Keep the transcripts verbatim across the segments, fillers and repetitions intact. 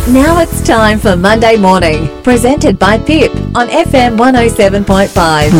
Now it's time for Monday Morning, presented by Pip on F M one oh seven point five.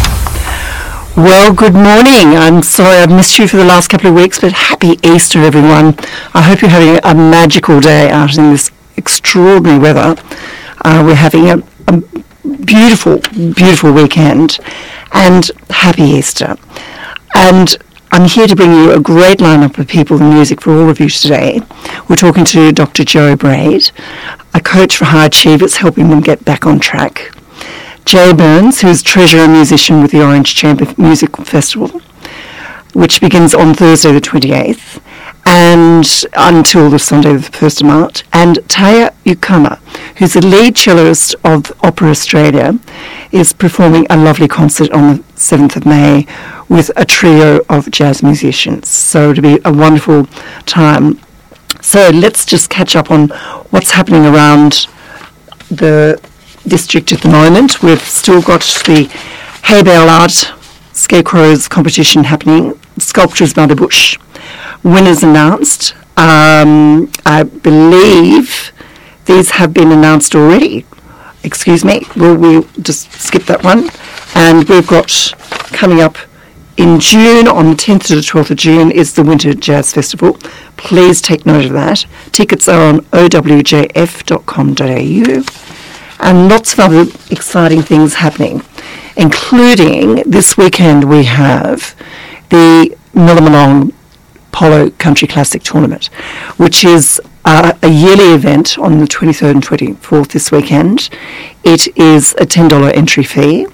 Well, good morning. I'm sorry I've missed you for the last couple of weeks, but happy Easter, everyone. I hope you're having a magical day out in this extraordinary weather. Uh, we're having a, a beautiful, beautiful weekend, and happy Easter. And I'm here to bring you a great lineup of people and music for all of you today. We're talking to Doctor Jo Braid, a coach for high achievers, helping them get back on track. Jay Burns, who's treasurer and musician with the Orange Chamber Music Festival, which begins on Thursday the twenty-eighth and until the Sunday the first of March. And Taya Ukama, who's the lead cellist of Opera Australia, is performing a lovely concert on the seventh of May with a trio of jazz musicians. So it'll be a wonderful time. So let's just catch up on what's happening around the district at the moment. We've still got the hay bale art scarecrows competition happening, sculptures by the bush. Winners announced. Um, I believe these have been announced already. Excuse me, we'll, we'll just skip that one. And we've got coming up in June, on the tenth to the twelfth of June, is the Winter Jazz Festival. Please take note of that. Tickets are on o w j f dot com dot a u. And lots of other exciting things happening, including this weekend we have the Millamalong Polo Country Classic Tournament, which is uh, a yearly event on the twenty-third and twenty-fourth this weekend. It is a ten dollars entry fee.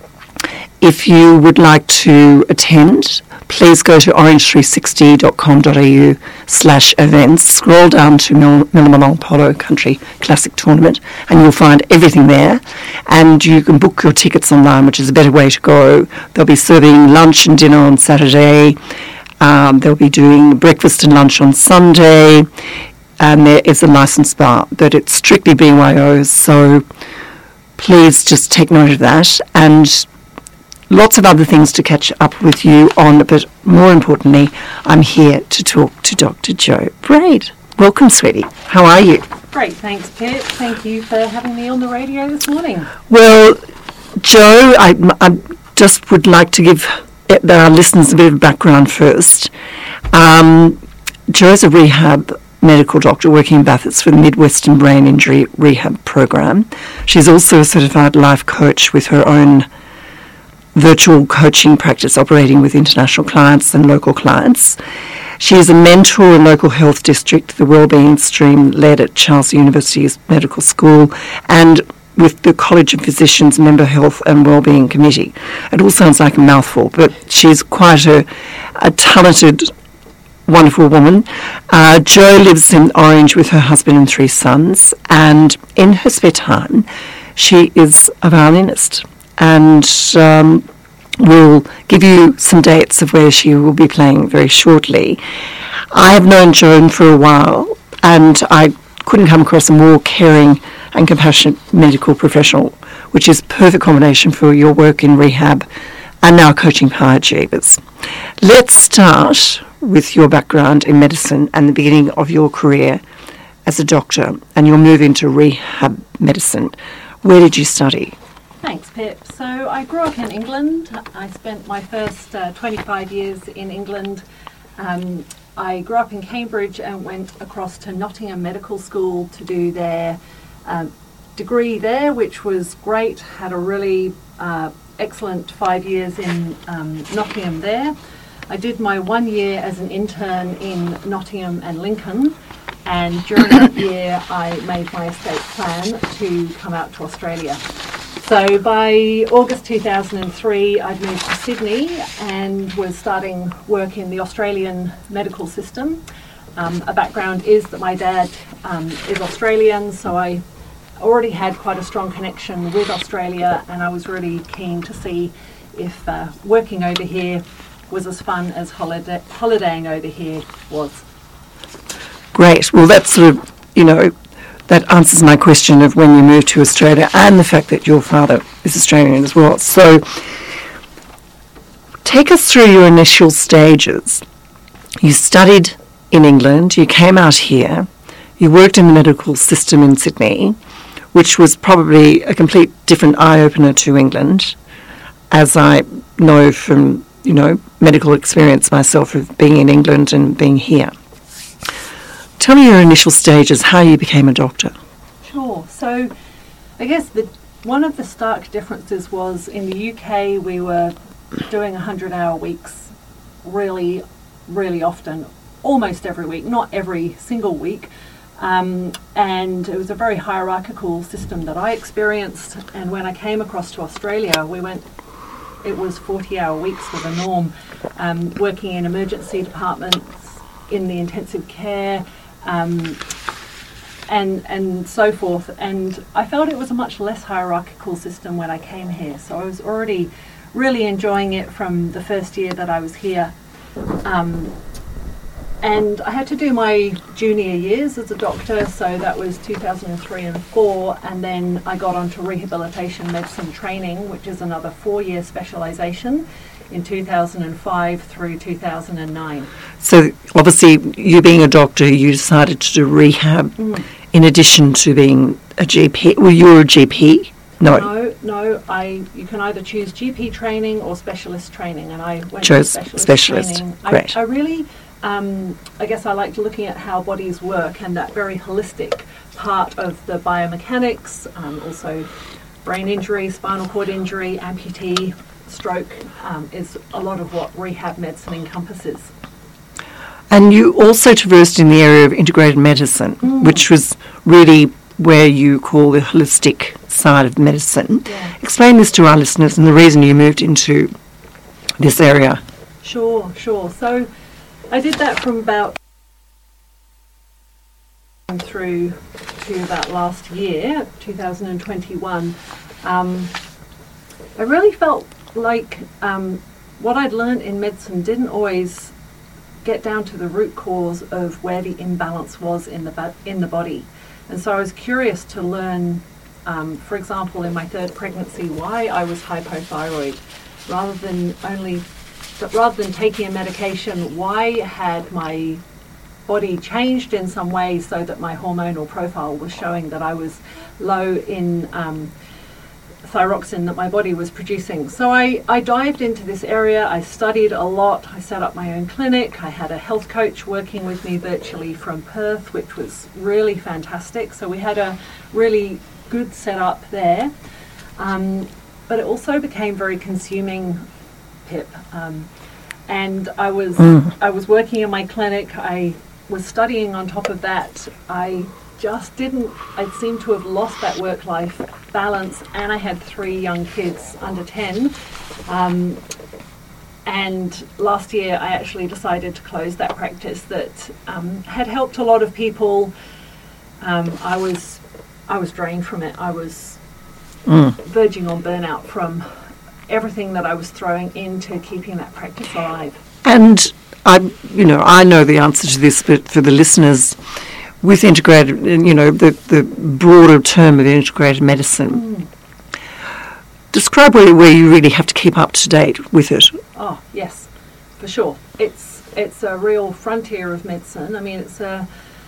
If you would like to attend, please go to orange three sixty dot com dot a u slash events, scroll down to Mill- Millamalong Polo Country Classic Tournament, and you'll find everything there. And you can book your tickets online, which is a better way to go. They'll be serving lunch and dinner on Saturday. Um, they'll be doing breakfast and lunch on Sunday. And there is a licensed bar, but it's strictly B Y O, so please just take note of that. And lots of other things to catch up with you on, but more importantly, I'm here to talk to Doctor Jo Braid. Welcome, sweetie. How are you? Great, thanks, Pip. Thank you for having me on the radio this morning. Well, Jo, I, I just would like to give our listeners a bit of background first. Um, Jo's a rehab medical doctor working in Bathurst for the Midwestern Brain Injury Rehab Program. She's also a certified life coach with her own virtual coaching practice operating with international clients and local clients. She is a mentor in local health district, the Wellbeing Stream led at Charles University's Medical School, and with the College of Physicians Member Health and Wellbeing Committee. It all sounds like a mouthful, but she's quite a, a talented, wonderful woman. Uh, Jo lives in Orange with her husband and three sons, and in her spare time, she is a violinist. And um, we'll give you some dates of where she will be playing very shortly. I have known Joan for a while, and I couldn't come across a more caring and compassionate medical professional, which is a perfect combination for your work in rehab and now coaching high achievers. Let's start with your background in medicine and the beginning of your career as a doctor and your move into rehab medicine. Where did you study? Thanks, Pip. So I grew up in England. I spent my first uh, twenty-five years in England. Um, I grew up in Cambridge and went across to Nottingham Medical School to do their um, degree there, which was great. Had a really uh, excellent five years in um, Nottingham there. I did my one year as an intern in Nottingham and Lincoln, and during that year I made my estate plan to come out to Australia. So by August two thousand three, I'd moved to Sydney and was starting work in the Australian medical system. Um, a background is that my dad um, is Australian, so I already had quite a strong connection with Australia, and I was really keen to see if uh, working over here was as fun as holiday- holidaying over here was. Great. Well, that's sort of, you know, that answers my question of when you moved to Australia and the fact that your father is Australian as well. So take us through your initial stages. You studied in England, you came out here, You worked in the medical system in Sydney, which was probably a complete different eye-opener to England, as I know from, you know, medical experience myself of being in England and being here. Tell me your initial stages, how you became a doctor. Sure. So I guess the one of the stark differences was in the U K we were doing one hundred hour weeks really, really often, almost every week, not every single week. Um, and it was a very hierarchical system that I experienced. And when I came across to Australia, we went, it was forty hour weeks were the norm, um, working in emergency departments, in the intensive care, um, and and so forth. And I felt it was a much less hierarchical system when I came here. So I was already really enjoying it from the first year that I was here. Um, and I had to do my junior years as a doctor, so that was two thousand three and four, and then I got onto rehabilitation medicine training, which is another four-year specialisation, in two thousand five through two thousand nine. So obviously you being a doctor, you decided to do rehab mm. in addition to being a G P. Well, you're a G P? No. No, no. I you can either choose G P training or specialist training, and I went chose to specialist, specialist. training. Great. I, I really, um, I guess I liked looking at how bodies work and that very holistic part of the biomechanics, um, also brain injury, spinal cord injury, amputee, stroke, um, is a lot of what rehab medicine encompasses. And you also traversed in the area of integrated medicine, mm. which was really where you call the holistic side of medicine. Yeah. Explain this to our listeners and the reason you moved into this area. Sure, sure. So I did that from about through to about last year, two thousand twenty-one. Um, I really felt like um, what I'd learned in medicine didn't always get down to the root cause of where the imbalance was in the bo- in the body. And so I was curious to learn, um, for example, in my third pregnancy, why I was hypothyroid, rather than only, but rather than taking a medication, why had my body changed in some way so that my hormonal profile was showing that I was low in um, thyroxine that my body was producing. So I, I dived into this area, I studied a lot, I set up my own clinic, I had a health coach working with me virtually from Perth, which was really fantastic. So we had a really good setup there. Um, but it also became very consuming, Pip. Um, and I was mm. I was working in my clinic, I was studying on top of that. I just didn't, I seemed to have lost that work-life balance, and I had three young kids under ten. Um, and last year I actually decided to close that practice that um, had helped a lot of people. Um, I was I was drained from it. I was mm. verging on burnout from everything that I was throwing into keeping that practice alive. And I, you know, I know the answer to this, but for the listeners, with integrated, you know, the, the broader term of integrated medicine, mm. describe where, where you really have to keep up to date with it. Oh, yes, for sure. It's it's a real frontier of medicine. I mean, it's a,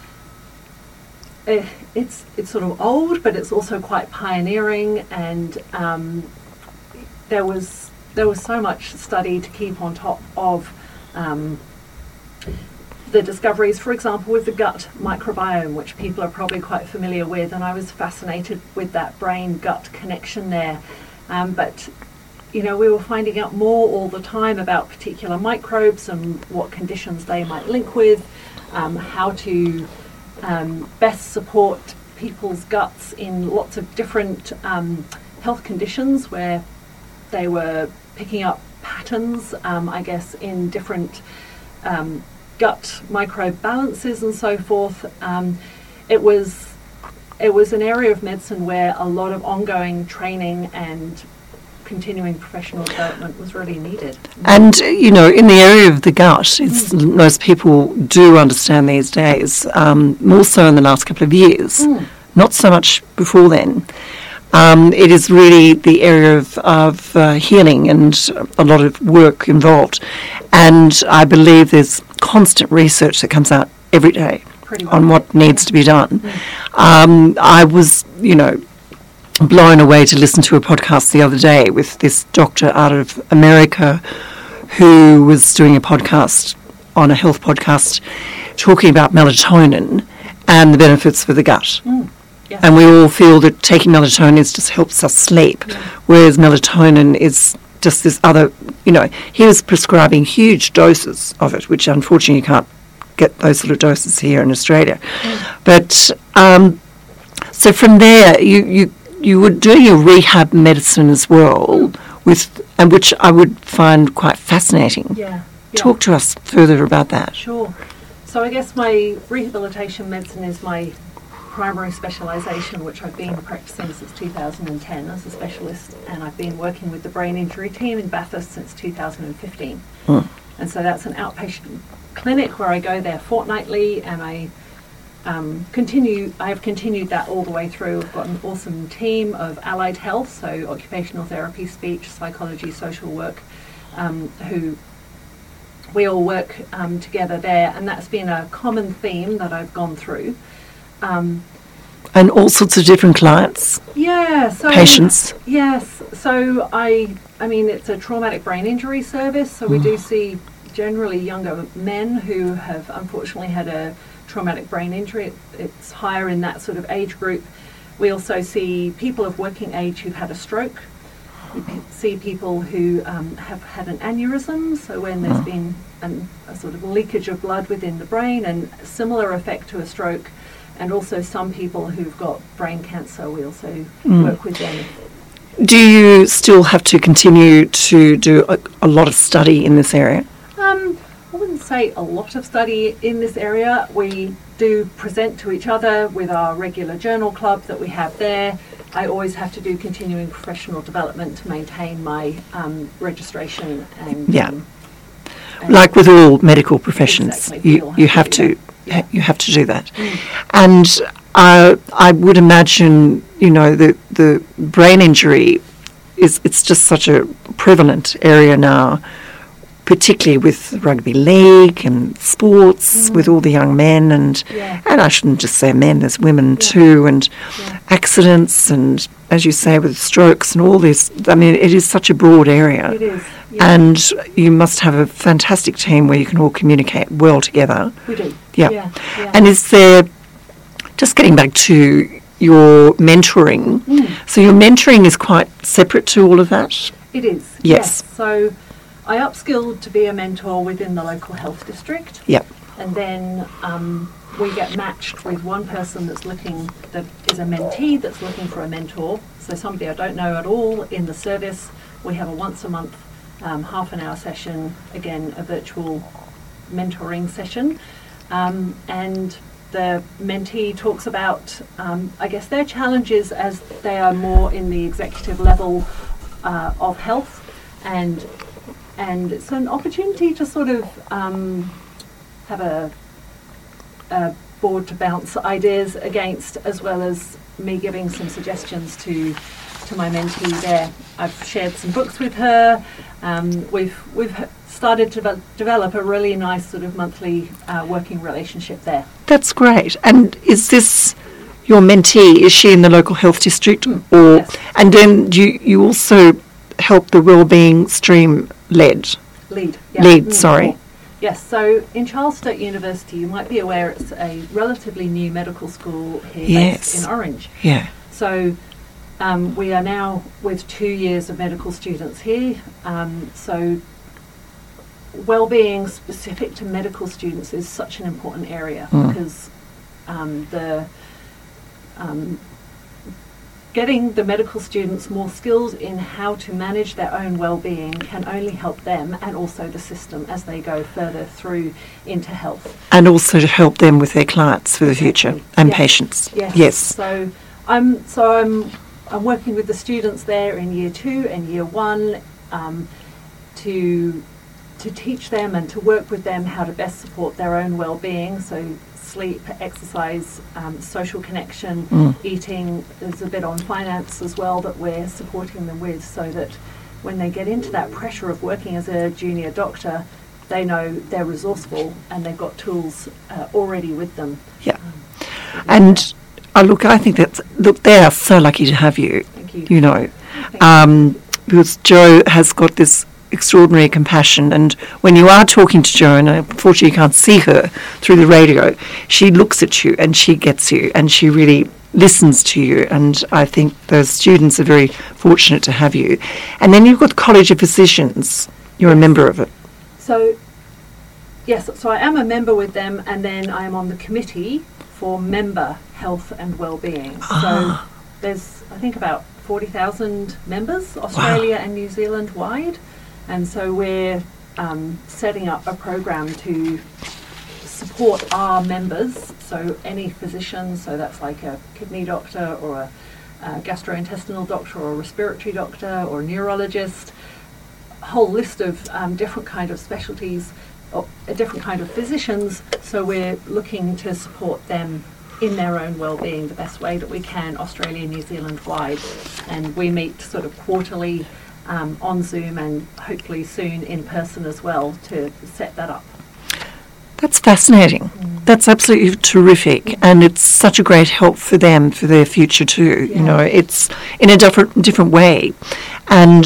a it's it's sort of old, but it's also quite pioneering, and um, there was there was so much study to keep on top of. Um, the discoveries, for example, with the gut microbiome, which people are probably quite familiar with, and I was fascinated with that brain-gut connection there. Um, but, you know, we were finding out more all the time about particular microbes and what conditions they might link with, um, how to um, best support people's guts in lots of different um, health conditions where they were picking up patterns, um, I guess, in different um, gut microbe balances and so forth. Um, it was it was an area of medicine where a lot of ongoing training and continuing professional development was really needed. And, you know, in the area of the gut, it's, mm. most people do understand these days, um, more so in the last couple of years, mm. not so much before then. Um, it is really the area of, of uh, healing and a lot of work involved. And I believe there's constant research that comes out every day. pretty well. on what needs to be done. Um, I was, you know, blown away to listen to a podcast the other day with this doctor out of America who was doing a podcast on a health podcast talking about melatonin and the benefits for the gut. Mm. Yes. And we all feel that taking melatonin is just helps us sleep, Yeah. whereas melatonin is just this other, you know, he was prescribing huge doses of it, which unfortunately you can't get those sort of doses here in Australia. Mm. But um, so from there, you, you you were doing your rehab medicine as well, with and which I would find quite fascinating. Yeah. yeah. Talk to us further about that. Sure. So I guess my rehabilitation medicine is my primary specialisation, which I've been practising since two thousand ten as a specialist, and I've been working with the brain injury team in Bathurst since two thousand fifteen. Mm. And so that's an outpatient clinic where I go there fortnightly, and I um, continue. I have continued that all the way through. I've got an awesome team of allied health, so occupational therapy, speech, psychology, social work, um, who we all work um, together there, and that's been a common theme that I've gone through. Um, And all sorts of different clients, yeah, so patients. yes, so I, I mean, it's a traumatic brain injury service, so we do see generally younger men who have unfortunately had a traumatic brain injury. It, it's higher in that sort of age group. We also see people of working age who've had a stroke. We p- see people who um, have had an aneurysm, so when there's been an, a sort of leakage of blood within the brain, and similar effect to a stroke. And also some people who've got brain cancer, we also work with them. Do you still have to continue to do a, a lot of study in this area? Um, I wouldn't say a lot of study in this area. We do present to each other with our regular journal club that we have there. I always have to do continuing professional development to maintain my um, registration. And, Yeah. um, and Like with all medical professions, Exactly, we you, all you have have to do to Yeah. you have to do that. And uh, I would imagine, you know, the the brain injury is it's just such a prevalent area now, particularly with rugby league and sports, with all the young men and Yeah. and I shouldn't just say men, there's women Yeah. too, and Yeah. accidents and, as you say, with strokes and all this. I mean, it is such a broad area. It is. Yeah, And you must have a fantastic team where you can all communicate well together. we do. Yeah. Yeah. yeah. And is there, just getting back to your mentoring, Mm. so your mentoring is quite separate to all of that? It is. Yes. So I upskilled to be a mentor within the local health district. Yep. And then um, we get matched with one person that's looking, that is a mentee that's looking for a mentor. So somebody I don't know at all in the service. We have a once a month um, half an hour session, again, a virtual mentoring session. Um, and the mentee talks about, um, I guess, their challenges as they are more in the executive level uh, of health. And and it's an opportunity to sort of um, have a, a board to bounce ideas against, as well as me giving some suggestions to to my mentee there. I've shared some books with her. Um, we've we've started to devel- develop a really nice sort of monthly uh, working relationship there. That's great. And is this your mentee? Is she in the local health district? Or Yes. And then do you, you also help the wellbeing stream lead? Lead. Lead, Mm, sorry. yeah. Yes, so in Charles Sturt University, you might be aware it's a relatively new medical school here Yes. based in Orange. Yeah. So um, we are now with two years of medical students here. Um, so well-being specific to medical students is such an important area Mm. because um, the um, getting the medical students more skills in how to manage their own well-being can only help them and also the system as they go further through into health. And also to help them with their clients for the future Exactly. and Yes. patients. Yes. Yes. So I'm so I'm I'm working with the students there in year two and year one um, to to teach them and to work with them how to best support their own well-being. So sleep, exercise, um, social connection, Mm. eating. There's a bit on finance as well that we're supporting them with, so that when they get into that pressure of working as a junior doctor, they know they're resourceful and they've got tools uh, already with them. Yeah. Um, And uh, look, I think that's, look, they are so lucky to have you, Thank you. you know, Thank um, because Jo has got this extraordinary compassion, and when you are talking to Jo, and unfortunately you can't see her through the radio, she looks at you and she gets you and she really listens to you, and I think those students are very fortunate to have you. And then you've got the College of Physicians. You're a member of it. So, yes, so I am a member with them, and then I am on the committee for member health and wellbeing. Ah. So there's, I think, about forty thousand members, Australia and New Zealand wide, and so we're um, setting up a program to support our members, so any physician, so that's like a kidney doctor or a, a gastrointestinal doctor or a respiratory doctor or a neurologist, a whole list of um, different kind of specialties, or a different kind of physicians, so we're looking to support them in their own well-being the best way that we can, Australia, New Zealand wide, and we meet sort of quarterly um, on Zoom and hopefully soon in person as well to set that up. That's fascinating. Mm. That's absolutely terrific, mm. and it's such a great help for them for their future too. Yeah. You know, it's in a different different way, and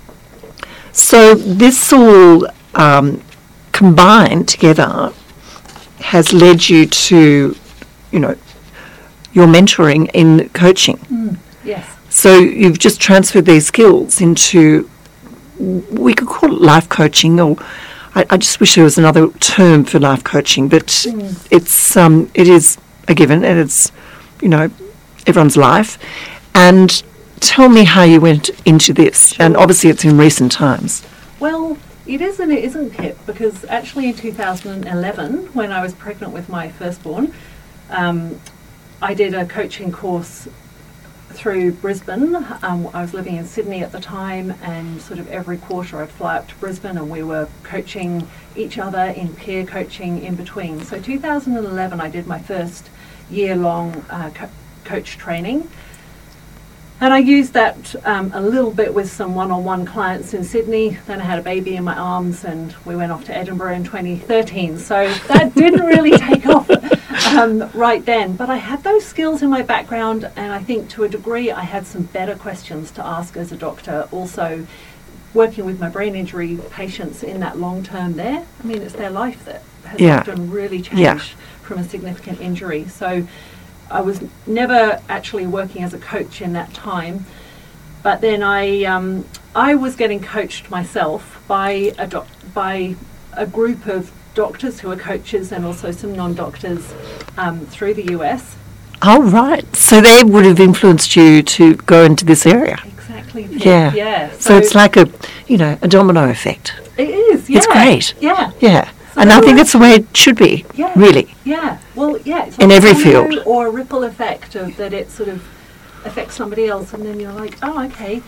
so this all um, combined together has led you to, you know, your mentoring in coaching. Mm. Yes. So you've just transferred these skills into, we could call it life coaching, or I, I just wish there was another term for life coaching, but mm. it's um, it is a given, and it's, you know, everyone's life. And tell me how you went into this, sure. And obviously it's in recent times. Well, it is and it isn't, Pip, because actually in two thousand eleven, when I was pregnant with my firstborn, um, I did a coaching course through Brisbane. Um, I was living in Sydney at the time, and sort of every quarter I'd fly up to Brisbane and we were coaching each other in peer coaching in between. So two thousand eleven I did my first year-long uh, co- coach training. And I used that um, a little bit with some one-on-one clients in Sydney. Then I had a baby in my arms and we went off to Edinburgh in twenty thirteen. So that didn't really take off um, right then. But I had those skills in my background, and I think to a degree I had some better questions to ask as a doctor. Also, working with my brain injury patients in that long term there, I mean, it's their life that has yeah. often really changed yeah. from a significant injury. So I was never actually working as a coach in that time, but then I um, I was getting coached myself by a doc- by a group of doctors who are coaches and also some non-doctors um, through the U S. Oh, right. So they would have influenced you to go into this area. Exactly. Yeah. Yeah. So, so it's like a, you know, a domino effect. It is, yeah. It's great. Yeah. Yeah. So and I think that's the way it should be, yeah, really. Yeah, well, yeah. It's like in every domino field. or a ripple effect of that it sort of affects somebody else, and then you're like, oh, okay.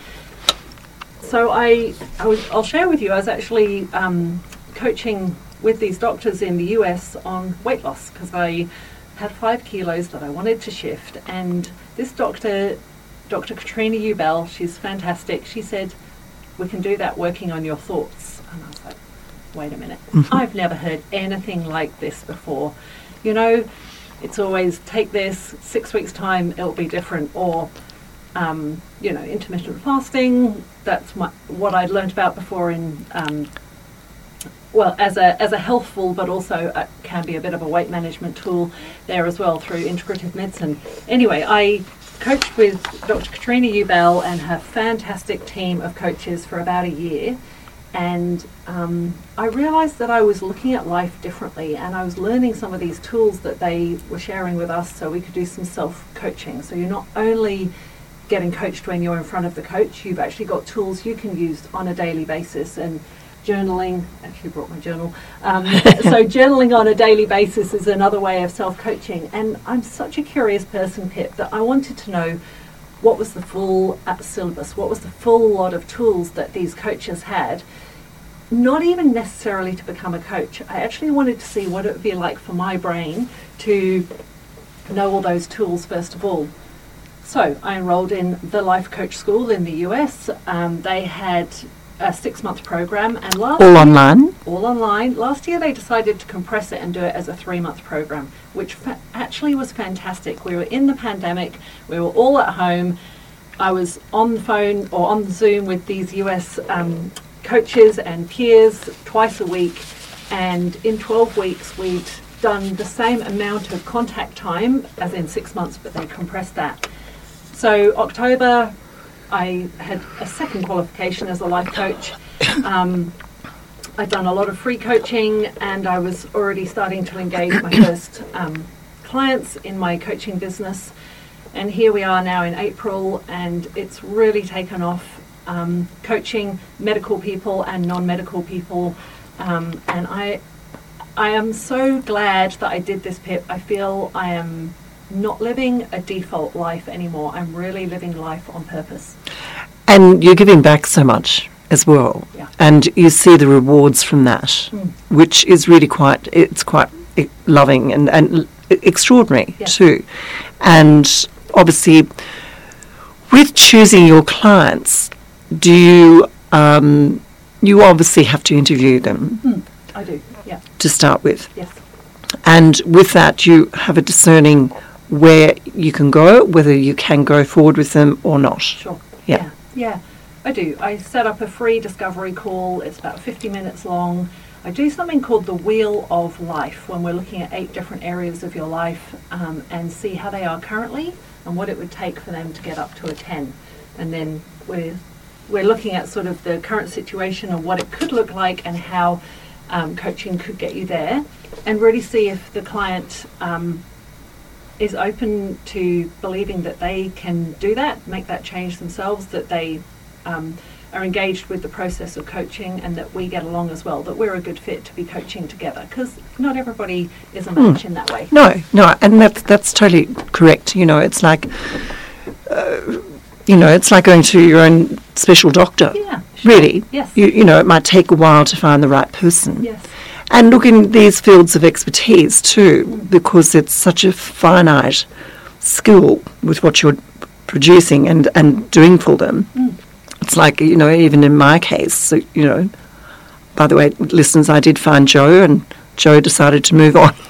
So I, I was, I'll share with you, I was actually um, coaching with these doctors in the U S on weight loss because I had five kilos that I wanted to shift, and this doctor, Doctor Katrina Ubell, she's fantastic, she said, we can do that working on your thoughts. And I was like, wait a minute, mm-hmm. I've never heard anything like this before. You know, it's always take this, six weeks time it'll be different, or um, you know, intermittent fasting, that's my, what I'd learnt about before in um, well, as a as a healthful, but also uh, can be a bit of a weight management tool there as well through integrative medicine. Anyway, I coached with Doctor Katrina Ubell and her fantastic team of coaches for about a year, and um, I realised that I was looking at life differently, and I was learning some of these tools that they were sharing with us so we could do some self-coaching. So you're not only getting coached when you're in front of the coach, you've actually got tools you can use on a daily basis. And journaling, actually brought my journal, um, so journaling on a daily basis is another way of self-coaching. And I'm such a curious person, Pip, that I wanted to know what was the full uh, syllabus, what was the full lot of tools that these coaches had, not even necessarily to become a coach. I actually wanted to see what it would be like for my brain to know all those tools first of all. So I enrolled in the Life Coach School in the U S. Um, they had a six-month program, and last All year, online? all online. Last year they decided to compress it and do it as a three-month program, which fa- actually was fantastic. We were in the pandemic, we were all at home. I was on the phone or on Zoom with these U S um, coaches and peers twice a week, and in twelve weeks we'd done the same amount of contact time as in six months, but they compressed that. So October, I had a second qualification as a life coach. Um, I'd done a lot of free coaching, and I was already starting to engage my first um, clients in my coaching business. And here we are now in April, and it's really taken off, um, coaching medical people and non-medical people. Um, and I, I am so glad that I did this, Pip. I feel I am not living a default life anymore. I'm really living life on purpose. And you're giving back so much as well. Yeah. And you see the rewards from that, Mm. which is really quite, it's quite e- loving and, and l- extraordinary Yeah. too. And obviously, with choosing your clients, do you, um, you obviously have to interview them Mm. I do, yeah, to start with. yes. And with that, you have a discerning where you can go, whether you can go forward with them or not. Sure. Yeah. Yeah. Yeah, I do. I set up a free discovery call. It's about fifty minutes long. I do something called the Wheel of Life, when we're looking at eight different areas of your life, um, and see how they are currently and what it would take for them to get up to a ten. And then we're, we're looking at sort of the current situation and what it could look like, and how um, coaching could get you there, and really see if the client um, is open to believing that they can do that, make that change themselves, that they um, are engaged with the process of coaching, and that we get along as well, that we're a good fit to be coaching together, because not everybody is a match in that way. No, no, and that's that's totally correct. You know, it's like, uh, you know, it's like going to your own special doctor. Yeah, sure. Really. Yes. You, you know, it might take a while to find the right person. Yes. And look in these fields of expertise too, because it's such a finite skill with what you're producing and, and doing for them. Mm. It's like, you know, even in my case, so, you know, by the way, listeners, I did find Jo, and Jo decided to move on.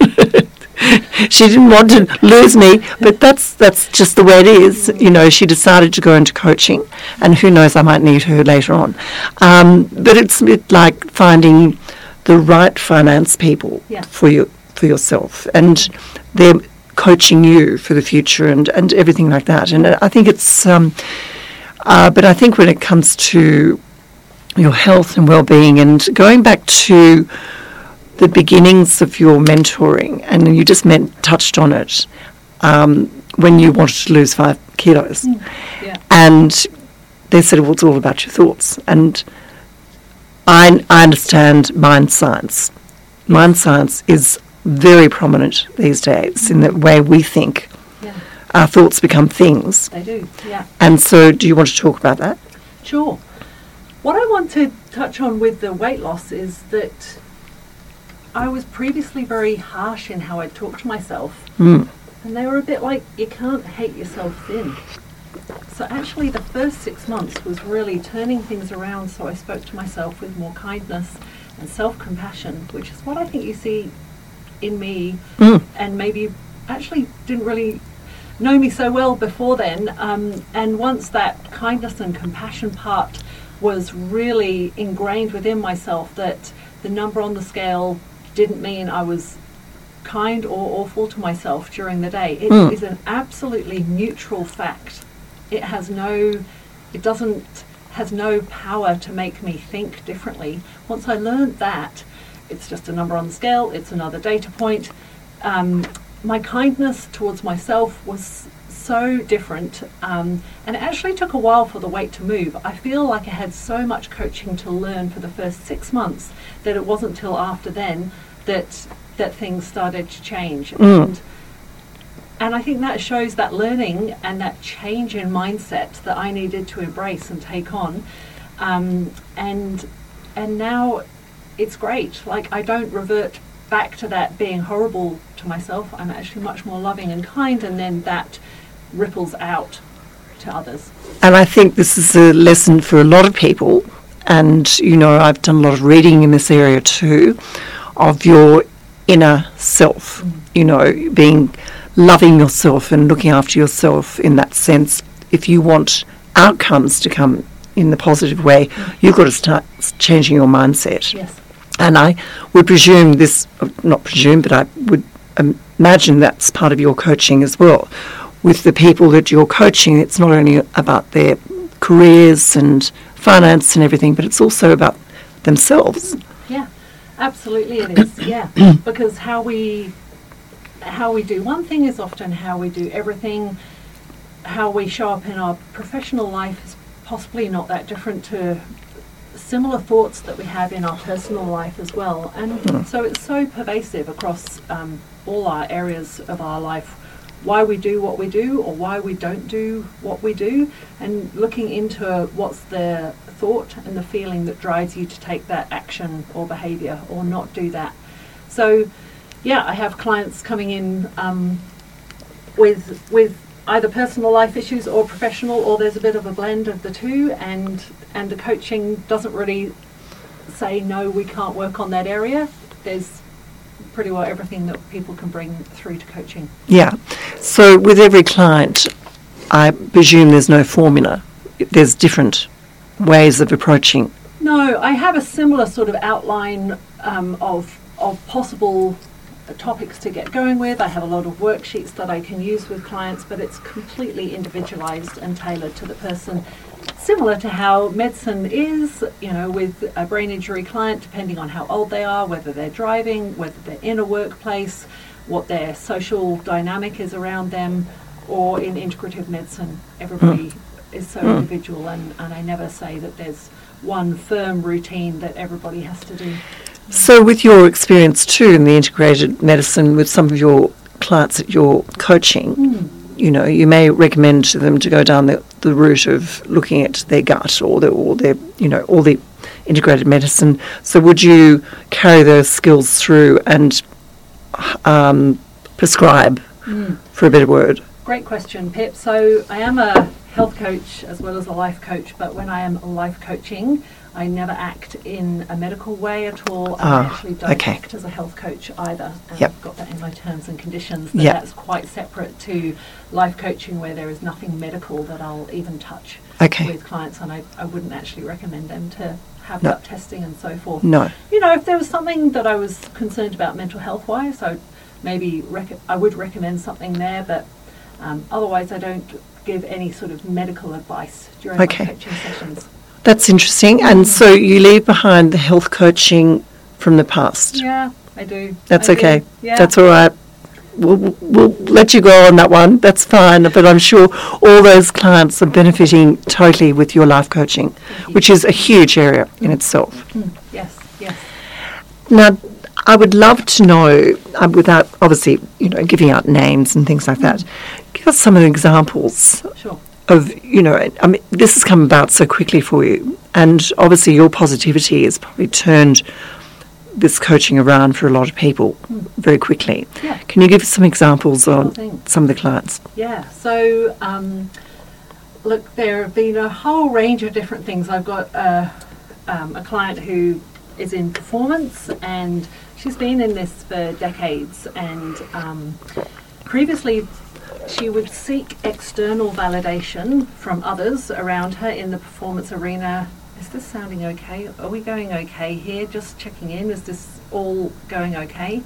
She didn't want to lose me, but that's that's just the way it is. You know, she decided to go into coaching, and who knows, I might need her later on. Um, but it's a bit like finding the right finance people Yeah. for you for yourself, and they're coaching you for the future and, and everything like that. And I think it's, um, uh, but I think when it comes to your health and well-being, and going back to the beginnings of your mentoring, and you just meant, touched on it, um, when you wanted to lose five kilos, Yeah. and they said, well, it's all about your thoughts. And I, I understand mind science. Mind science is very prominent these days in the way we think. Yeah, Our thoughts become things. they do. Yeah. And so do you want to talk about that? Sure. What I want to touch on with the weight loss is that I was previously very harsh in how I talked to myself. Mm. And they were a bit like, you can't hate yourself thin. So actually the first six months was really turning things around, so I spoke to myself with more kindness and self-compassion, which is what I think you see in me, Mm. and maybe you actually didn't really know me so well before then. Um, and once that kindness and compassion part was really ingrained within myself, that the number on the scale didn't mean I was kind or awful to myself during the day. It Mm. is an absolutely neutral fact. It has no, it doesn't, has no power to make me think differently. Once I learned that, it's just a number on the scale, it's another data point. Um, my kindness towards myself was so different, um, and it actually took a while for the weight to move. I feel like I had so much coaching to learn for the first six months that it wasn't till after then that that things started to change. Mm. And, and I think that shows that learning and that change in mindset that I needed to embrace and take on. Um, and and now it's great. Like, I don't revert back to that being horrible to myself. I'm actually much more loving and kind, and then that ripples out to others. And I think this is a lesson for a lot of people, and, you know, I've done a lot of reading in this area too, of your inner self, mm. you know, being loving yourself and looking after yourself in that sense. If you want outcomes to come in the positive way, mm. you've got to start changing your mindset. Yes. And I would presume this, not presume, but I would imagine that's part of your coaching as well. With the people that you're coaching, it's not only about their careers and finance and everything, but it's also about themselves. Yeah, absolutely it is, yeah. Because how we how we do one thing is often how we do everything. How we show up in our professional life is possibly not that different to similar thoughts that we have in our personal life as well. And mm. so it's so pervasive across um, all our areas of our life, why we do what we do or why we don't do what we do, and looking into what's the thought and the feeling that drives you to take that action or behaviour or not do that. So yeah, I have clients coming in um, with with either personal life issues or professional, or there's a bit of a blend of the two, and and the coaching doesn't really say no, we can't work on that area. There's pretty well everything that people can bring through to coaching. Yeah. So with every client, I presume there's no formula. There's different ways of approaching. No, I have a similar sort of outline um, of of possible topics to get going with. I have a lot of worksheets that I can use with clients, but it's completely individualized and tailored to the person. Similar to how medicine is, you know, with a brain injury client, depending on how old they are, whether they're driving, whether they're in a workplace, what their social dynamic is around them, or in integrative medicine, everybody mm. is so mm. individual, and, and I never say that there's one firm routine that everybody has to do. So with your experience too in the integrated medicine with some of your clients that you're coaching, mm. you know, you may recommend to them to go down the, the route of looking at their gut or their, or their, you know, all the integrated medicine. So would you carry those skills through and um, prescribe, mm. for a better word? Great question, Pip. So I am a health coach as well as a life coach, but when I am life coaching, I never act in a medical way at all. I oh, actually don't okay. act as a health coach either. And yep. I've got that in my terms and conditions. That yep. That's quite separate to life coaching, where there is nothing medical that I'll even touch okay. with clients, and I, I wouldn't actually recommend them to have no. gut testing and so forth. No. You know, if there was something that I was concerned about mental health wise, I maybe rec- I would recommend something there, but um, otherwise I don't give any sort of medical advice during okay. my coaching sessions. That's interesting. Mm. And so you leave behind the health coaching from the past. Yeah, I do. That's I okay. Do. Yeah. That's all right. We'll, we'll let you go on that one. That's fine. But I'm sure all those clients are benefiting totally with your life coaching, which is a huge area in itself. Mm. Yes, yes. Now, I would love to know, uh, without obviously, you know, giving out names and things like mm. that, give us some of the examples. Sure. Of, you know, I mean, this has come about so quickly for you, and obviously your positivity has probably turned this coaching around for a lot of people mm. very quickly. Yeah. Can you give us some examples Sure on thing. some of the clients? Yeah, so um, look, there have been a whole range of different things. I've got uh, um, a client who is in performance, and she's been in this for decades, and um, previously she would seek external validation from others around her in the performance arena. Is this sounding okay? Are we going okay here? Just checking in. Is this all going okay?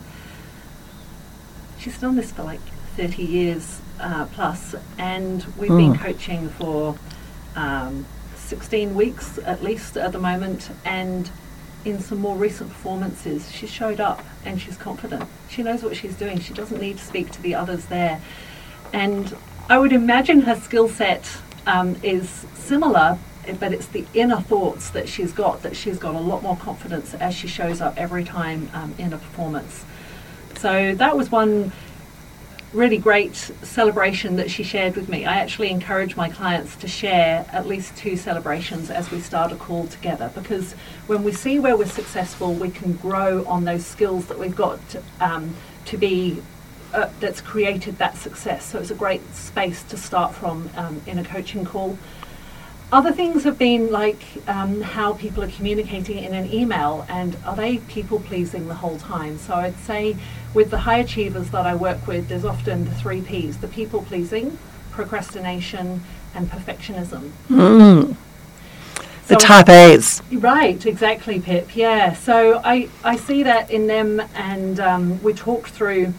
She's done this for like thirty years uh, plus, and we've mm. been coaching for um, sixteen weeks at least at the moment, and in some more recent performances, she showed up and she's confident. She knows what she's doing. She doesn't need to speak to the others there. And I would imagine her skill set um, is similar, but it's the inner thoughts that she's got, that she's got a lot more confidence as she shows up every time um, in a performance. So that was one really great celebration that she shared with me. I actually encourage my clients to share at least two celebrations as we start a call together, because when we see where we're successful, we can grow on those skills that we've got to, um, to be Uh, that's created that success. So it's a great space to start from um, in a coaching call. other things have been like um, how people are communicating in an email, and are they people pleasing the whole time? So I'd say with the high achievers that I work with, there's often the three P's: the people pleasing, procrastination, and perfectionism. Mm. The So- type A's. Right, exactly, Pip. Yeah. So I, I see that in them, and um, we talked through,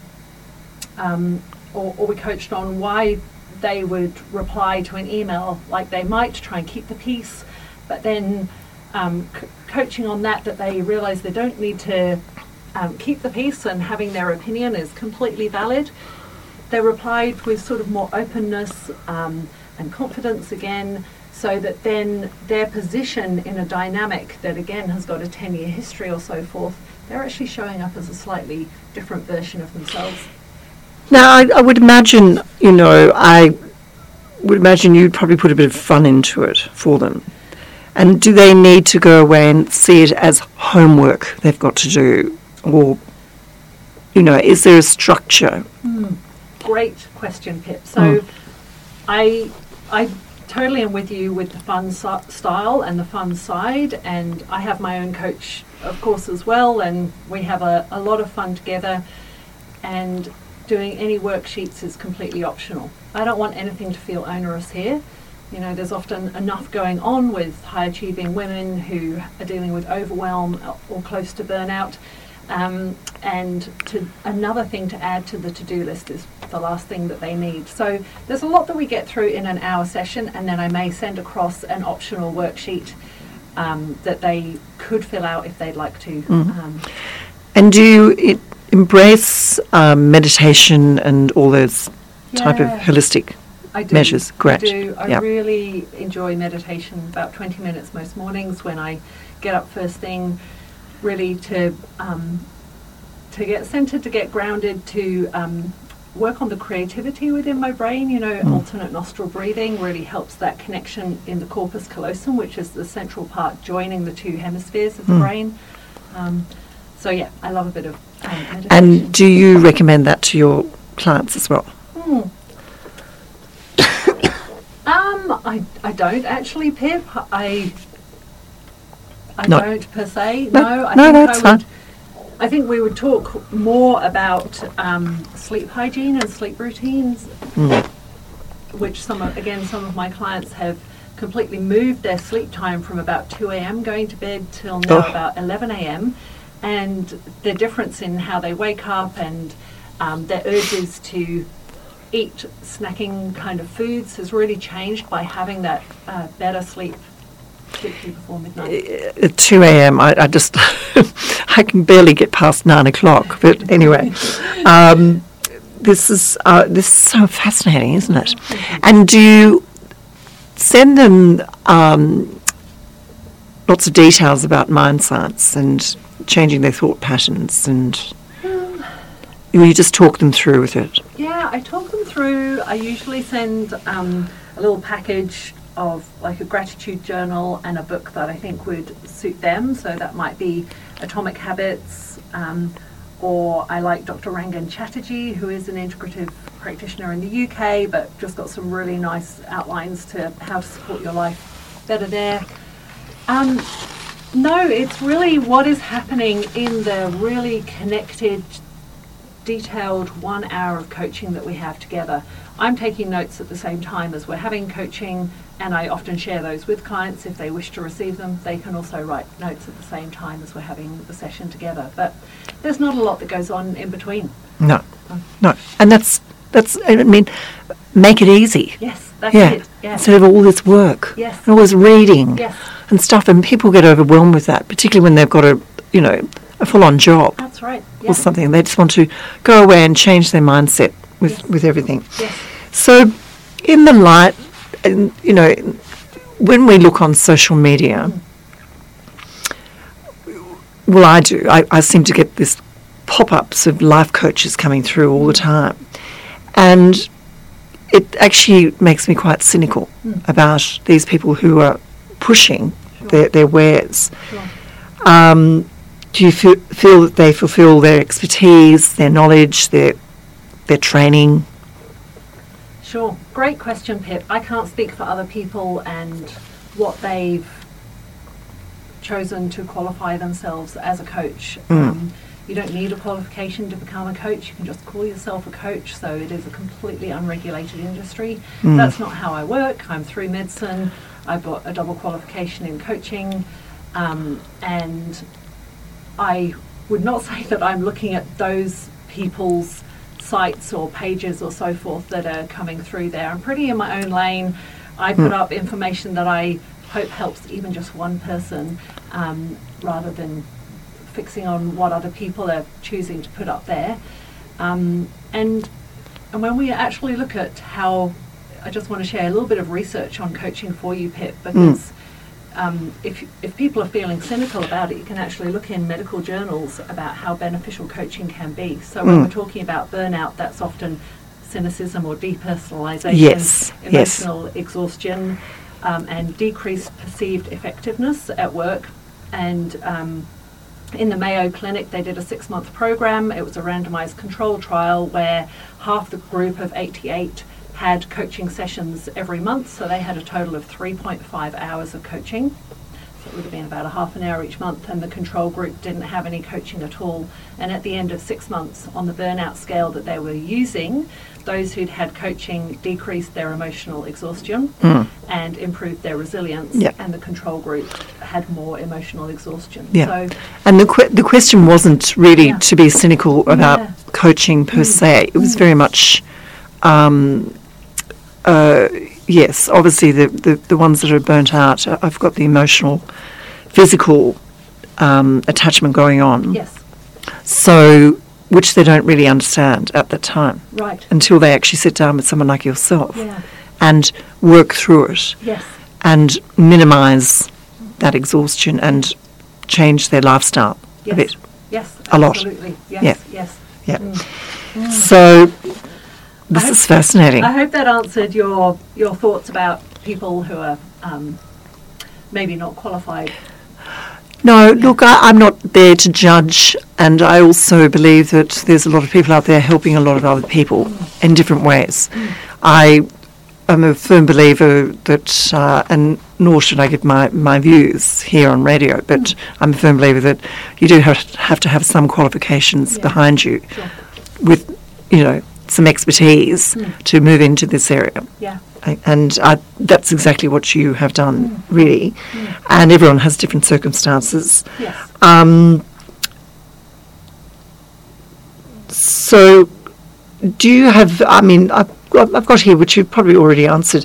um, or, or we coached on why they would reply to an email like they might to try and keep the peace, but then um, c- coaching on that, that they realise they don't need to um, keep the peace, and having their opinion is completely valid. They replied with sort of more openness um, and confidence again, so that then their position in a dynamic that again has got a ten-year history or so forth, they're actually showing up as a slightly different version of themselves. Now, I, I would imagine, you know, I would imagine you'd probably put a bit of fun into it for them. And do they need to go away and see it as homework they've got to do? Or, you know, is there a structure? Great question, Pip. So Mm. I I totally am with you with the fun si- style and the fun side, and I have my own coach, of course, as well, and we have a, a lot of fun together, and doing any worksheets is completely optional. I don't want anything to feel onerous here. You know, there's often enough going on with high achieving women who are dealing with overwhelm or close to burnout. Um, and to another thing to add to the to-do list is the last thing that they need. So there's a lot that we get through in an hour session, and then I may send across an optional worksheet um, that they could fill out if they'd like to. Um, And do you it, embrace um, meditation and all those type of Yeah. holistic I do. measures? Great. I do. I Yeah. really enjoy meditation, about twenty minutes most mornings when I get up first thing, really to um, to get centered, to get grounded, to um, work on the creativity within my brain. You know, alternate nostril breathing really helps that connection in the corpus callosum, which is the central part joining the two hemispheres of the brain. Um, so yeah, I love a bit of um, meditation. And do you recommend that to your clients as well? Hmm. um, I, I don't actually, Pip. I I No. don't per se. No, No, I no, think no, I it's would, fine. I think we would talk more about um, sleep hygiene and sleep routines, Mm. which some of, again some of my clients have completely moved their sleep time from about two a.m. going to bed till now Oh. about eleven a.m. and the difference in how they wake up and um, their urges to eat snacking kind of foods has really changed by having that uh, better sleep particularly before midnight. At two a.m. I, I just I can barely get past nine o'clock. But anyway, um, this is uh, this is so fascinating, isn't it? And do you send them um, lots of details about mind science and changing their thought patterns, and will you just talk them through with it? Yeah, I talk them through. I usually send um, a little package of like a gratitude journal and a book that I think would suit them. So that might be Atomic Habits, um, or I like Doctor Rangan Chatterjee, who is an integrative practitioner in the U K, but just got some really nice outlines to how to support your life better there. Um, no, it's really what is happening in the really connected, detailed one hour of coaching that we have together. I'm taking notes at the same time as we're having coaching, and I often share those with clients if they wish to receive them. They can also write notes at the same time as we're having the session together. But there's not a lot that goes on in between. No, no, and that's that's. I mean, make it easy. Yes, that's Yeah, it. Yes. instead of all this work, Yes. and all this reading, Yes. and stuff, and people get overwhelmed with that, particularly when they've got a, you know, a full-on job That's right. or Yes. something. They just want to go away and change their mindset with, Yes. with everything. Yes. So, in the light, and you know, when we look on social media, well, I do. I, I seem to get this pop-ups of life coaches coming through all the time, and it actually makes me quite cynical about these people who are pushing their, their wares. Sure. Um, do you feel, feel that they fulfil their expertise, their knowledge, their their training? Sure. Great question, Pip. I can't speak for other people, and what they've chosen to qualify themselves as a coach. Mm. Um, you don't need a qualification to become a coach. You can just call yourself a coach. So it is a completely unregulated industry. Mm. That's not how I work. I'm through medicine. I've got a double qualification in coaching. Um, and I would not say that I'm looking at those people's sites or pages or so forth that are coming through there. I'm pretty in my own lane. I put Mm. up information that I hope helps even just one person, um, rather than fixing on what other people are choosing to put up there. Um, and and when we actually look at how, I just want to share a little bit of research on Coaching For You, Pip, because um, if if people are feeling cynical about it, you can actually look in medical journals about how beneficial coaching can be. So when Mm. we're talking about burnout, that's often cynicism or depersonalization, Yes, yes. emotional exhaustion, um, and decreased perceived effectiveness at work. And um, in the Mayo Clinic, they did a six-month program. It was a randomized control trial where half the group of eighty-eight had coaching sessions every month, so they had a total of three point five hours of coaching. So it would have been about a half an hour each month, and the control group didn't have any coaching at all. And at the end of six months, on the burnout scale that they were using, those who'd had coaching decreased their emotional exhaustion Mm. and improved their resilience, Yeah. and the control group had more emotional exhaustion. Yeah. So And the que- the question wasn't really Yeah. to be cynical about Yeah. coaching per Mm. se. It was Mm. very much, um, uh, yes, obviously the, the, the ones that are burnt out, uh, I've got the emotional, physical um, attachment going on. yes, So, which they don't really understand at the time right, until they actually sit down with someone like yourself yeah, and work through it yes, and minimise that exhaustion and change their lifestyle yes, a bit. yes, A lot. absolutely, yes, Yeah. yes. Yeah. Mm. So this I is hope- fascinating. I hope that answered your your thoughts about people who are um, maybe not qualified. No, look, I, I'm not there to judge, and I also believe that there's a lot of people out there helping a lot of other people in different ways. I am a firm believer that, uh, and nor should I give my, my views here on radio, but I'm a firm believer that you do have, have to have some qualifications Yeah. behind you Sure. with, you know, some expertise Mm. to move into this area. Yeah. I- And I, that's exactly what you have done, Mm. really. Mm. And everyone has different circumstances. Yes. Um, so, do you have, I mean, I've got, I've got here, which you've probably already answered.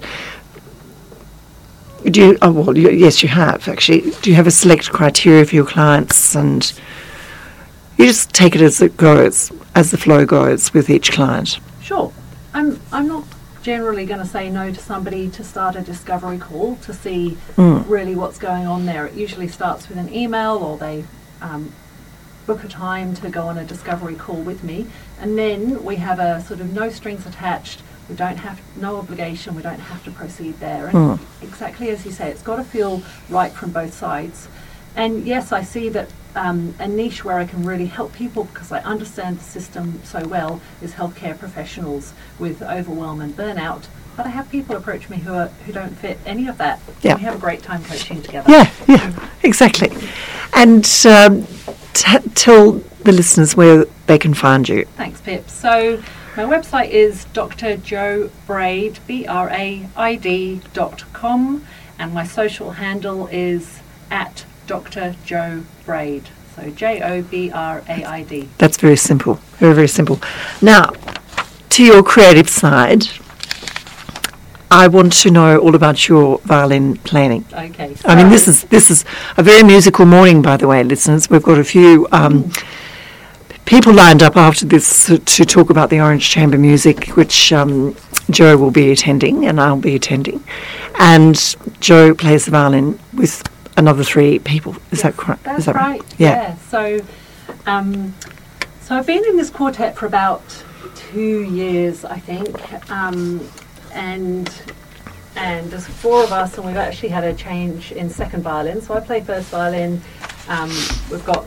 Do you, oh, well, you, yes, you have, actually. Do you have a select criteria for your clients? And you just take it as it goes, as the flow goes with each client. Sure. I'm I'm not generally going to say no to somebody to start a discovery call to see Mm. really what's going on there. It usually starts with an email, or they um, book a time to go on a discovery call with me, and then we have a sort of no strings attached. We don't have no obligation. We don't have to proceed there. And Mm. exactly as you say, it's got to feel right from both sides. And yes, I see that um, a niche where I can really help people, because I understand the system so well, is healthcare professionals with overwhelm and burnout. But I have people approach me who are who don't fit any of that. Yeah. We have a great time coaching together. Yeah, yeah, exactly. And um, t- tell the listeners where they can find you. Thanks, Pip. So my website is D R Jo Braid, B R A I D dot com, and my social handle is at Doctor Joe Braid. So J O B R A I D. That's very simple, very, very simple. Now, to your creative side, I want to know all about your violin planning. Okay. I mean, this so- is this is a very musical morning, by the way, listeners. We've got a few um, people lined up after this to, to talk about the Orange Chamber Music, which um, Joe will be attending and I'll be attending. And Joe plays the violin with another three people. Is that correct? That's Is that right. Yeah. Yeah. So, um, so I've been in this quartet for about two years, I think, um, and and there's four of us, and we've actually had a change in second violin. So I play first violin. Um, we've got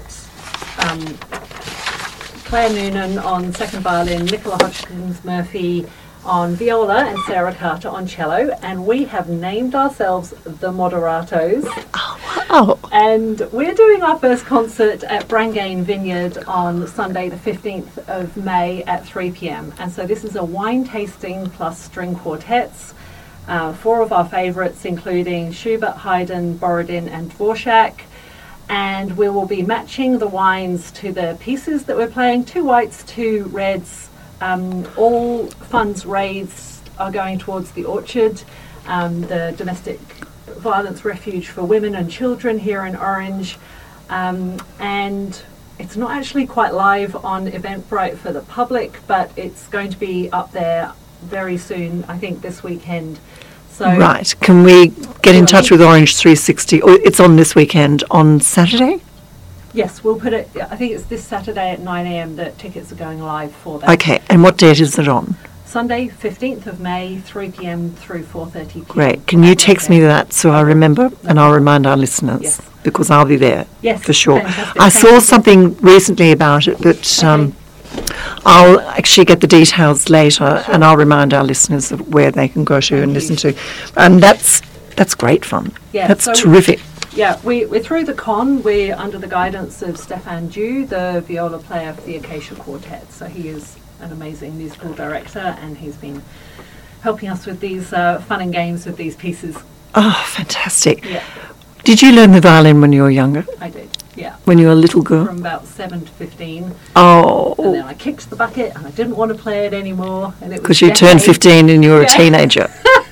um, Claire Noonan on second violin, Nicola Hodgkins Murphy on viola and Sarah Carter on cello, and we have named ourselves the Moderatos. Oh, And we're doing our first concert at Brangain Vineyard on Sunday the fifteenth of May at three p.m. And so this is a wine tasting plus string quartets. Uh, four of our favourites, including Schubert, Haydn, Borodin and Dvorak. And we will be matching the wines to the pieces that we're playing, two whites, two reds. Um, all funds raised are going towards the Orchard, um, the domestic violence refuge for women and children here in Orange. Um, and it's not actually quite live on Eventbrite for the public, but it's going to be up there very soon, I think this weekend. So right. Can we get in touch with Orange three sixty? Oh, it's on this weekend on Saturday? yes, we'll put it, I think it's this Saturday at nine a.m. that tickets are going live for that. Okay. And what date is it on? Sunday, fifteenth of May, three p.m. through four thirty p.m. Great. Can you text me that so I remember and I'll remind our listeners Yes. because I'll be there Yes, for sure. fantastic. I Thank saw you. something recently about it, but um, I'll actually get the details later and I'll remind our listeners of where they can go to Thank and you. listen to. And that's that's great fun. Yeah, that's so- terrific. Yeah, we, we're through the con. We're under the guidance of Stefan Dew, the viola player for the Acacia Quartet. So he is an amazing musical director, and he's been helping us with these uh, fun and games with these pieces. Oh, fantastic. Yeah, Did you learn the violin when you were younger, I did. Yeah, when you were a little girl? from about seven to fifteen, and then Oh, I kicked the bucket, and I didn't want to play it anymore. And it was because you turned decades- fifteen and you were a Yeah. teenager.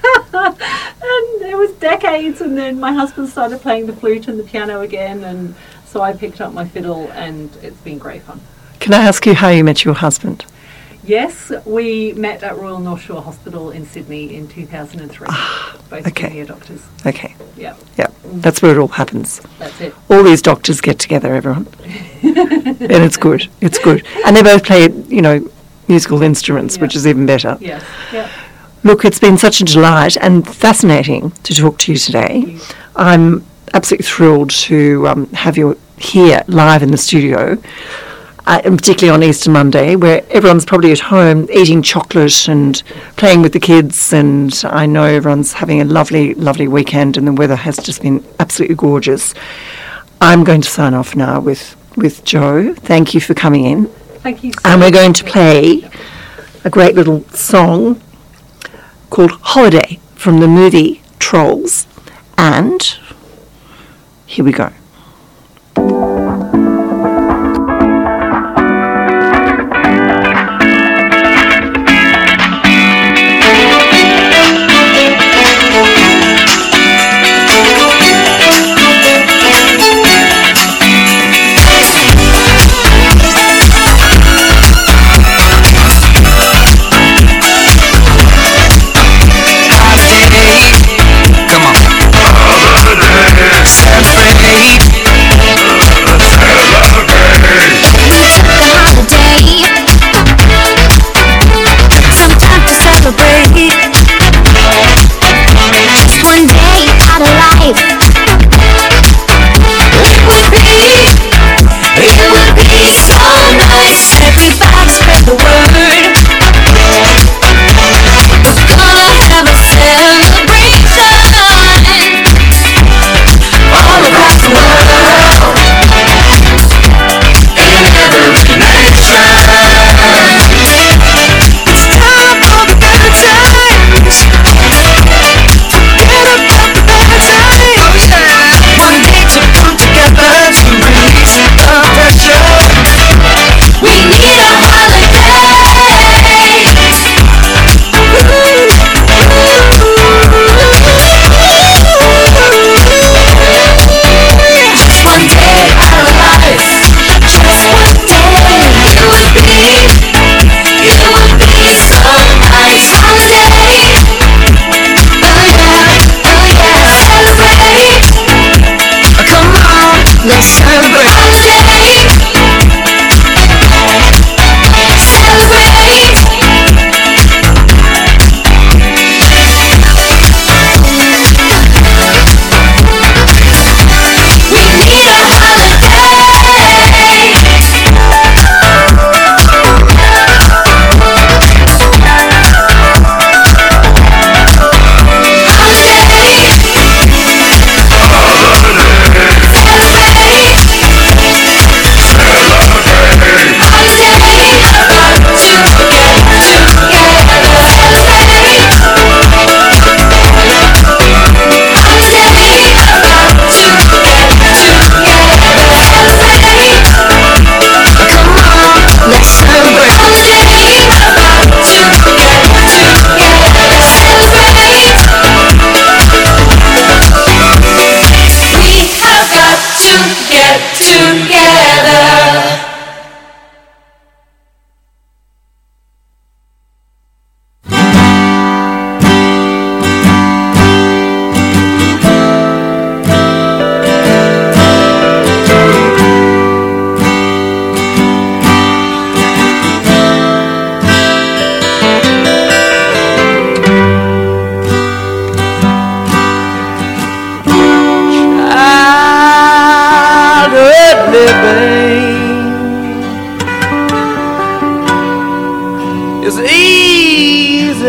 And it was decades, and then my husband started playing the flute and the piano again, and so I picked up my fiddle, and it's been great fun. Can I ask you how you met your husband? Yes, we met at Royal North Shore Hospital in Sydney in two thousand three. Both okay. junior doctors. Okay, Yeah, yeah, that's where it all happens. that's it. All these doctors get together, everyone, and it's good. It's good, and they both play, you know, musical instruments, Yeah. which is even better. Yes, yeah. Look, it's been such a delight and fascinating to talk to you today. you. I'm absolutely thrilled to um, have you here live in the studio, uh, and particularly on Easter Monday, where everyone's probably at home eating chocolate and playing with the kids, and I know everyone's having a lovely, lovely weekend, and the weather has just been absolutely gorgeous. I'm going to sign off now with, with Joe. Thank you for coming in. Thank you so And we're going to much. play a great little song called Holiday from the movie Trolls. And here we go. Come on. Set free.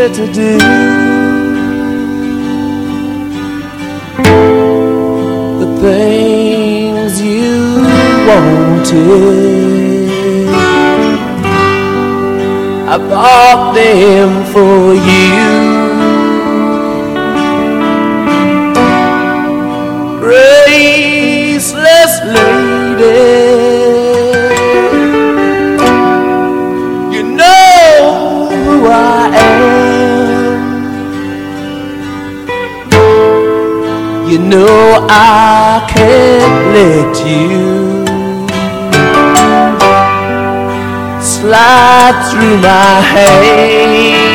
easier to do. The things you wanted, I bought them for you. Graceless lady, you know who I am. You know I can't let you slide through my hands.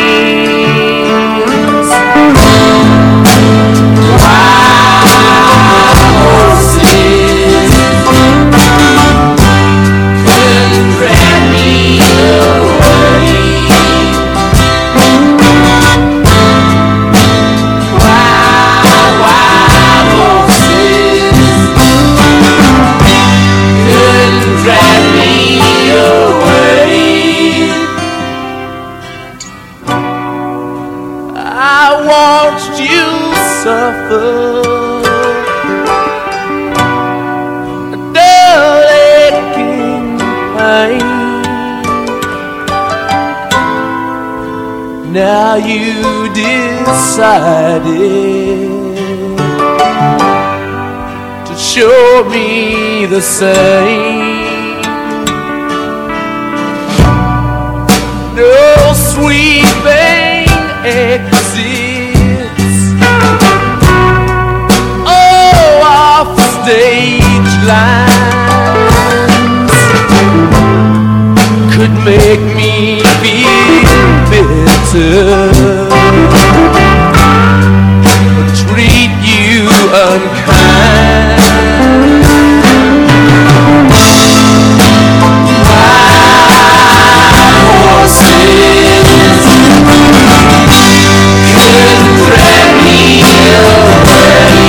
Suffer a dull aching pain. Now you decided to show me the same. No sweeping exit, stage lines could make me feel bitter or treat you unkind. My horses couldn't drag me away.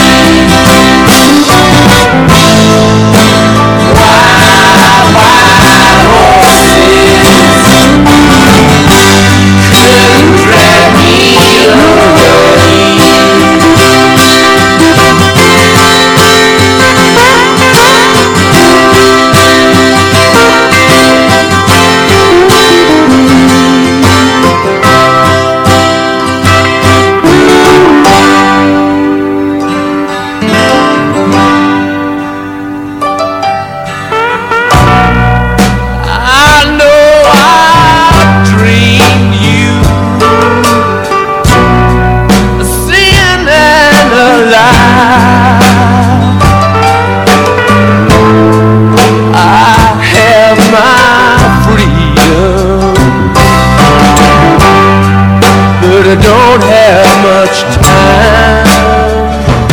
Don't have much time.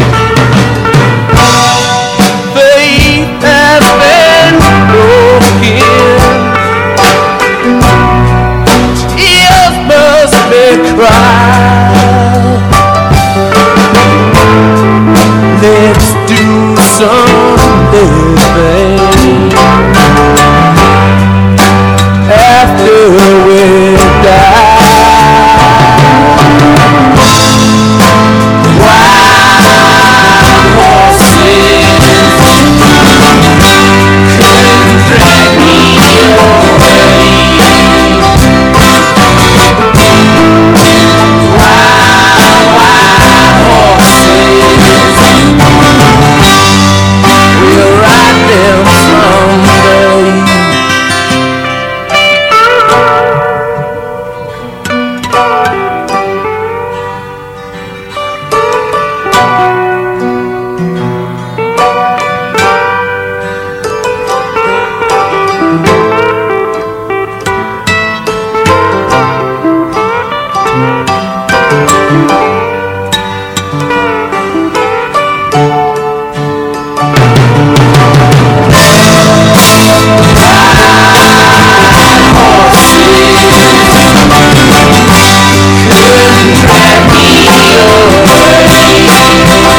Faith has been broken, tears must be cried. Let's do some living after we die. Couldn't drag me away.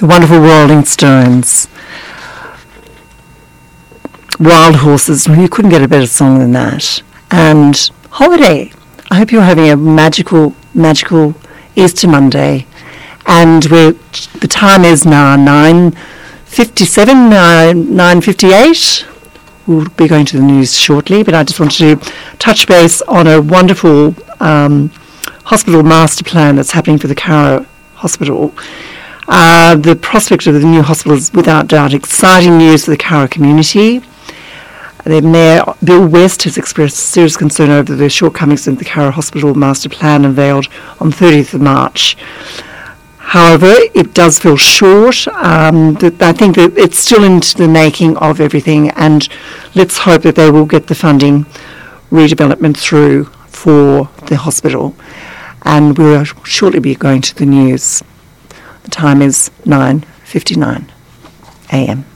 the wonderful Rolling Stones, Wild Horses. You couldn't get a better song than that. And Holiday. I hope you're having a magical, magical Easter Monday. And we're, the time is now nine fifty-seven, nine fifty-eight. We'll be going to the news shortly, but I just wanted to touch base on a wonderful um, hospital master plan that's happening for the Curra Hospital. Uh, the prospect of the new hospital is without doubt exciting news for the Curra community. The Mayor, Bill West, has expressed serious concern over the shortcomings in the Curra Hospital Master Plan unveiled on thirtieth of March. However, it does feel short. Um, that I think that it's still into the making of everything, and let's hope that they will get the funding redevelopment through for the hospital. And we'll shortly be going to the news. The time is nine fifty-nine a m